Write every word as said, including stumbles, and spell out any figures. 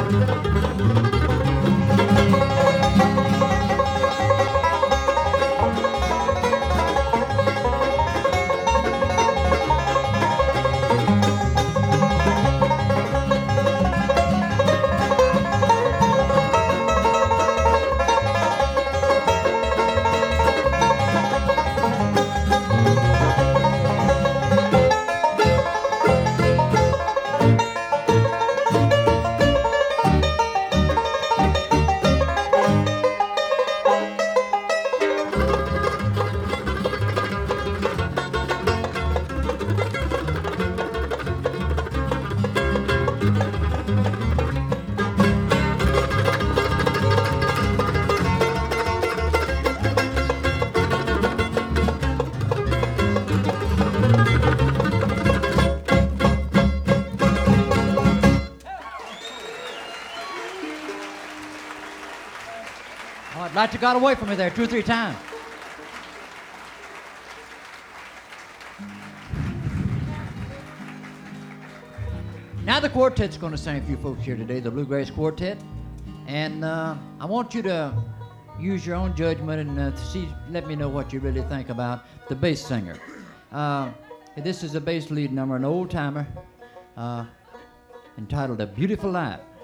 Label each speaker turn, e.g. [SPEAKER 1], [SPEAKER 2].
[SPEAKER 1] Like you got away from me there two or three times. Now the quartet's going to sing a few folks here today, the Bluegrass Quartet. And uh, I want you to use your own judgment and uh, see, let me know what you really think about the bass singer. Uh, this is a bass lead number, an old-timer, uh, entitled A Beautiful Life.